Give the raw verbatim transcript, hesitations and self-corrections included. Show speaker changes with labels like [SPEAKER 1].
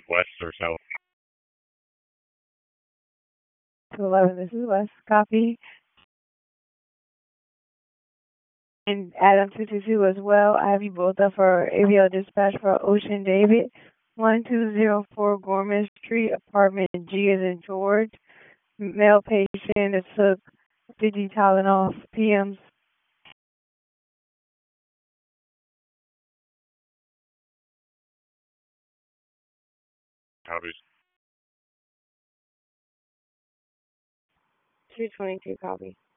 [SPEAKER 1] west or south.
[SPEAKER 2] two eleven, this is West. Copy. And Adam two two two as well. I have you both up for A V L dispatch for Ocean David, one two zero four Gorman Street, apartment G as in George. Male patient that took fifty Tylenol P Ms.
[SPEAKER 1] Copies.
[SPEAKER 2] two twenty-two, copy.